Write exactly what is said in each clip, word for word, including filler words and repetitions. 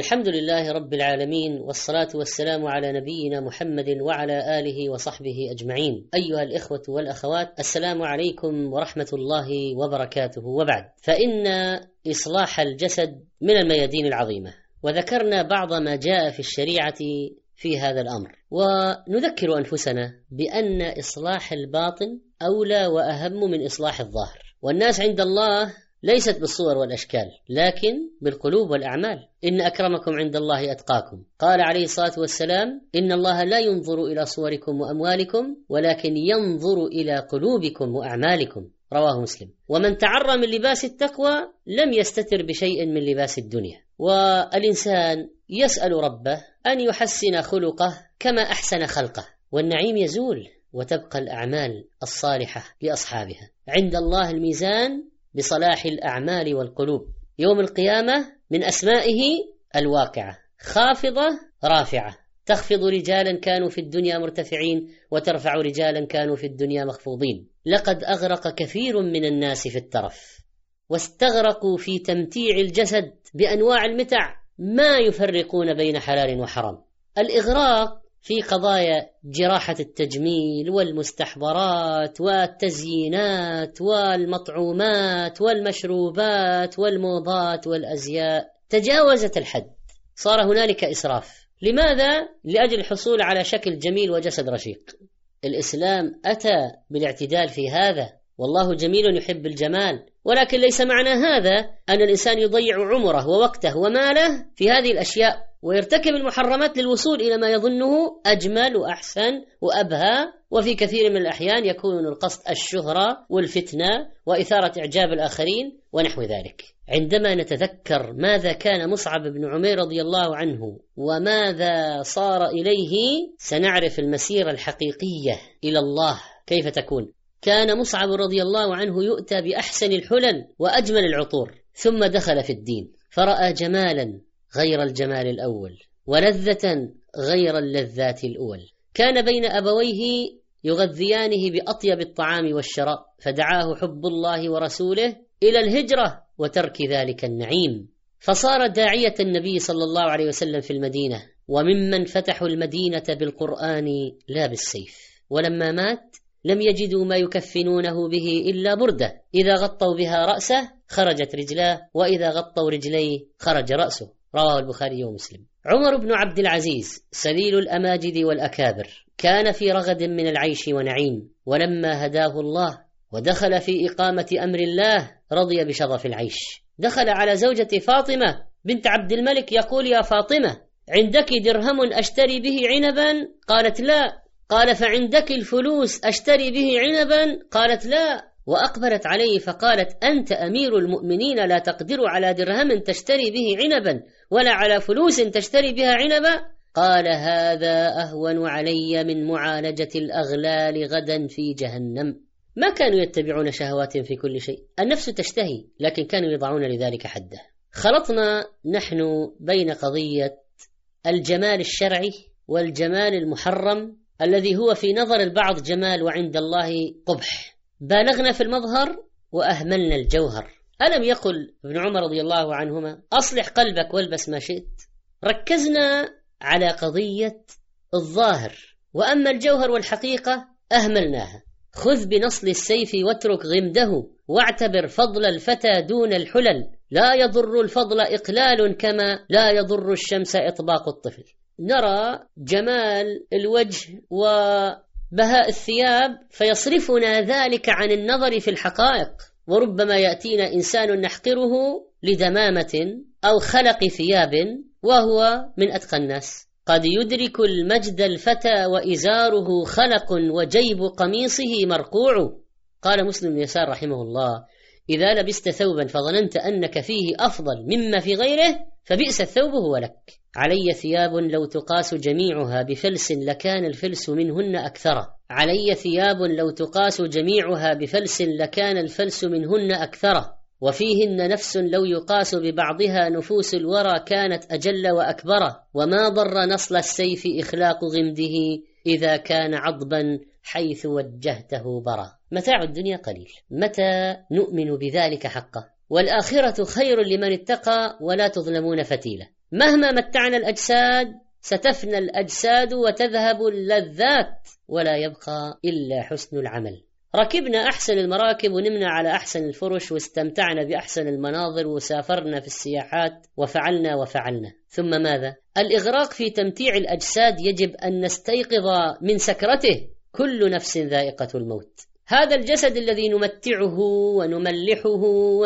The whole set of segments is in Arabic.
الحمد لله رب العالمين، والصلاة والسلام على نبينا محمد وعلى آله وصحبه أجمعين. أيها الإخوة والأخوات، السلام عليكم ورحمة الله وبركاته. وبعد، فإن إصلاح الجسد من الميادين العظيمة، وذكرنا بعض ما جاء في الشريعة في هذا الأمر، ونذكر أنفسنا بأن إصلاح الباطن أولى وأهم من إصلاح الظاهر. والناس عند الله ليست بالصور والأشكال، لكن بالقلوب والأعمال. إن أكرمكم عند الله أتقاكم. قال عليه الصلاة والسلام: إن الله لا ينظر إلى صوركم وأموالكم، ولكن ينظر إلى قلوبكم وأعمالكم. رواه مسلم. ومن تعرى من لباس التقوى لم يستتر بشيء من لباس الدنيا. والإنسان يسأل ربه أن يحسن خلقه كما أحسن خلقه، والنعيم يزول وتبقى الأعمال الصالحة لأصحابها. عند الله الميزان بصلاح الأعمال والقلوب. يوم القيامة من أسمائه الواقعة، خافضة رافعة، تخفض رجالا كانوا في الدنيا مرتفعين، وترفع رجالا كانوا في الدنيا مخفوضين. لقد أغرق كثير من الناس في الترف، واستغرقوا في تمتيع الجسد بأنواع المتع ما يفرقون بين حلال وحرام. الإغراق في قضايا جراحة التجميل والمستحضرات والتزيينات والمطعومات والمشروبات والموضات والأزياء تجاوزت الحد، صار هنالك إسراف. لماذا؟ لأجل الحصول على شكل جميل وجسد رشيق. الإسلام أتى بالاعتدال في هذا، والله جميل يحب الجمال، ولكن ليس معنى هذا أن الإنسان يضيع عمره ووقته وماله في هذه الأشياء ويرتكب المحرمات للوصول إلى ما يظنه أجمل وأحسن وأبهى. وفي كثير من الأحيان يكون القصد الشهرة والفتنة وإثارة إعجاب الآخرين ونحو ذلك. عندما نتذكر ماذا كان مصعب بن عمير رضي الله عنه وماذا صار إليه، سنعرف المسيرة الحقيقية إلى الله كيف تكون. كان مصعب رضي الله عنه يؤتى بأحسن الحلل وأجمل العطور، ثم دخل في الدين فرأى جمالا غير الجمال الأول، ولذة غير اللذات الأول. كان بين أبويه يغذيانه بأطيب الطعام والشراب، فدعاه حب الله ورسوله إلى الهجرة وترك ذلك النعيم، فصار داعية النبي صلى الله عليه وسلم في المدينة، وممن فتحوا المدينة بالقرآن لا بالسيف. ولما مات لم يجدوا ما يكفنونه به إلا بردة، إذا غطوا بها رأسه خرجت رجلاه، وإذا غطوا رجليه خرج رأسه. رواه البخاري ومسلم. عمر بن عبد العزيز سليل الأماجد والأكابر كان في رغد من العيش ونعيم، ولما هداه الله ودخل في إقامة أمر الله رضي بشظف العيش. دخل على زوجة فاطمة بنت عبد الملك يقول: يا فاطمة، عندك درهم أشتري به عنبا؟ قالت: لا. قال: فعندك الفلوس أشتري به عنبا؟ قالت: لا. وأقبلت عليه فقالت: أنت أمير المؤمنين، لا تقدر على درهم تشتري به عنبا ولا على فلوس تشتري بها عنبا. قال: هذا أهون علي من معالجة الأغلال غدا في جهنم. ما كانوا يتبعون شهوات في كل شيء، النفس تشتهي، لكن كانوا يضعون لذلك حده. خلطنا نحن بين قضية الجمال الشرعي والجمال المحرم الذي هو في نظر البعض جمال وعند الله قبح. بالغنا في المظهر وأهملنا الجوهر. ألم يقل ابن عمر رضي الله عنهما: أصلح قلبك والبس ما شئت؟ ركزنا على قضية الظاهر، وأما الجوهر والحقيقة أهملناها. خذ بنصل السيف واترك غمده، واعتبر فضل الفتى دون الحلل، لا يضر الفضل إقلال كما لا يضر الشمس إطباق الطفل. نرى جمال الوجه وبهاء الثياب فيصرفنا ذلك عن النظر في الحقائق، وربما يأتينا إنسان نحقره لدمامة أو خلق ثياب وهو من أتقى الناس. قد يدرك المجد الفتى وإزاره خلق وجيب قميصه مرقوع. قال مسلم بن يسار رحمه الله: إذا لبست ثوبا فظننت أنك فيه أفضل مما في غيره فبئس الثوب هو لك. علي ثياب لو تقاس جميعها بفلس لكان الفلس منهن أكثر. علي ثياب لو تقاس جميعها بفلس لكان الفلس منهن أكثر. وفيهن نفس لو يقاس ببعضها نفوس الورى كانت أجل وأكبر. وما ضر نصل السيف إخلاق غمده إذا كان عضبا حيث وجهته برا. متاع الدنيا قليل، متى نؤمن بذلك حقا؟ والآخرة خير لمن اتقى ولا تظلمون فتيلة. مهما متعنا الأجساد ستفنى الأجساد وتذهب اللذات ولا يبقى إلا حسن العمل. ركبنا أحسن المراكب ونمنا على أحسن الفرش واستمتعنا بأحسن المناظر وسافرنا في السياحات وفعلنا وفعلنا، ثم ماذا؟ الإغراق في تمتيع الأجساد يجب أن نستيقظ من سكرته. كل نفس ذائقة الموت. هذا الجسد الذي نمتعه ونملحه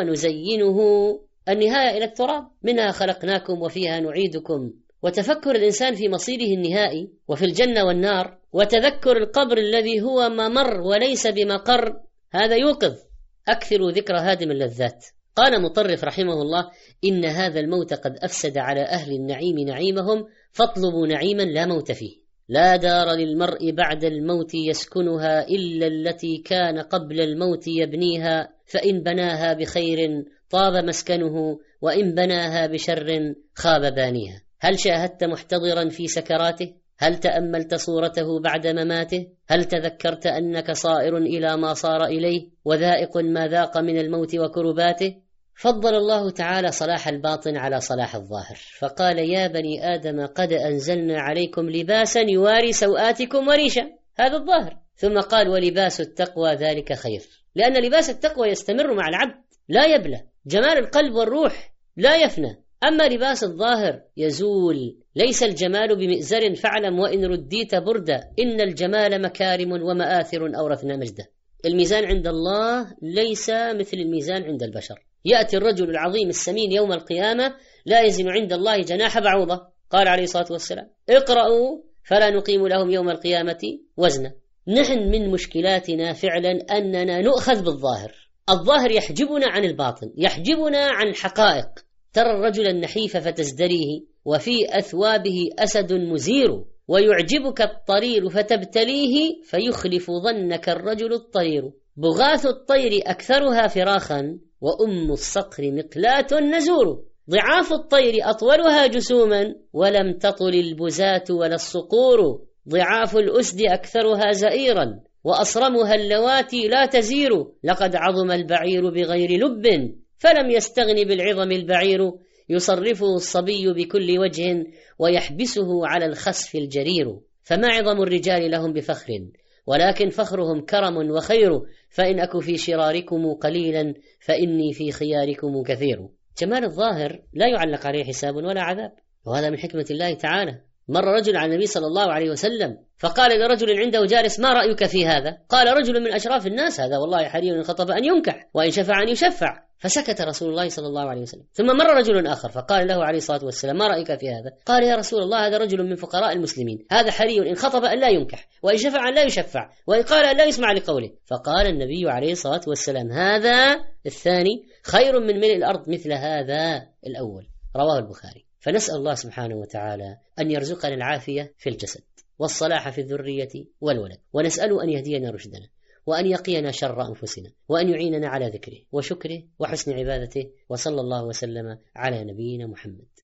ونزينه النهاية إلى التراب، منها خلقناكم وفيها نعيدكم. وتفكر الإنسان في مصيره النهائي وفي الجنة والنار، وتذكر القبر الذي هو ممر وليس بمقر، هذا يوقظ. أكثروا ذكر هادم اللذات. قال مطرف رحمه الله: إن هذا الموت قد أفسد على أهل النعيم نعيمهم، فاطلبوا نعيما لا موت فيه. لا دار للمرء بعد الموت يسكنها إلا التي كان قبل الموت يبنيها، فإن بناها بخير طاب مسكنه، وإن بناها بشر خاب بانيها. هل شاهدت محتضرا في سكراته؟ هل تأملت صورته بعد مماته؟ هل تذكرت أنك صائر إلى ما صار إليه وذائق ما ذاق من الموت وكرباته؟ فضل الله تعالى صلاح الباطن على صلاح الظاهر، فقال: يا بني آدم قد أنزلنا عليكم لباسا يواري سوآتكم وريشا، هذا الظاهر. ثم قال: ولباس التقوى ذلك خير، لأن لباس التقوى يستمر مع العبد لا يبلى، جمال القلب والروح لا يفنى. أما لباس الظاهر يزول. ليس الجمال بمئزر فاعلم وإن رديت بردة، إن الجمال مكارم ومآثر أورثنا مجده. الميزان عند الله ليس مثل الميزان عند البشر. يأتي الرجل العظيم السمين يوم القيامة لا يزن عند الله جناح بعوضة. قال عليه الصلاة والسلام: اقرأوا فلا نقيم لهم يوم القيامة وزنا. نحن من مشكلاتنا فعلا أننا نؤخذ بالظاهر. الظاهر يحجبنا عن الباطن، يحجبنا عن الحقائق. ترى الرجل النحيف فتزدريه، وفي أثوابه أسد مزير، ويعجبك الطرير فتبتليه، فيخلف ظنك الرجل الطرير. بغاث الطير أكثرها فراخا، وأم الصقر مقلاة نزور. ضعاف الطير أطولها جسوما، ولم تطل البزاة ولا الصقور. ضعاف الأسد أكثرها زئيرا، وأصرمها اللواتي لا تزير. لقد عظم البعير بغير لب، فلم يستغن بالعظم البعير. يصرفه الصبي بكل وجه، ويحبسه على الخسف الجرير. فما عظم الرجال لهم بفخر، ولكن فخرهم كرم وخير. فإن أكو في شراركم قليلا، فإني في خياركم كثير. جمال الظاهر لا يعلق عليه حساب ولا عذاب، وهذا من حكمة الله تعالى. مر رجل على النبي صلى الله عليه وسلم فقال لرجل عنده جالس: ما رأيك في هذا؟ قال رجل من أشراف الناس: هذا والله حري إن خطب أن ينكح، وإن شفع أن يشفع. فسكت رسول الله صلى الله عليه وسلم. ثم مر رجل آخر فقال له عليه الصلاة والسلام: ما رأيك في هذا؟ قال: يا رسول الله، هذا رجل من فقراء المسلمين، هذا حري إن خطب أن لا ينكح، وإن شفع أن لا يشفع، وإن قال أن لا يسمع لقوله. فقال النبي عليه الصلاة والسلام: هذا الثاني خير من ملء الأرض مثل هذا الأول. رواه البخاري. فنسأل الله سبحانه وتعالى أن يرزقنا العافية في الجسد والصلاح في الذرية والولد، ونسأله أن يهدينا رشدنا، وأن يقينا شر أنفسنا، وأن يعيننا على ذكره وشكره وحسن عبادته. وصلى الله وسلم على نبينا محمد.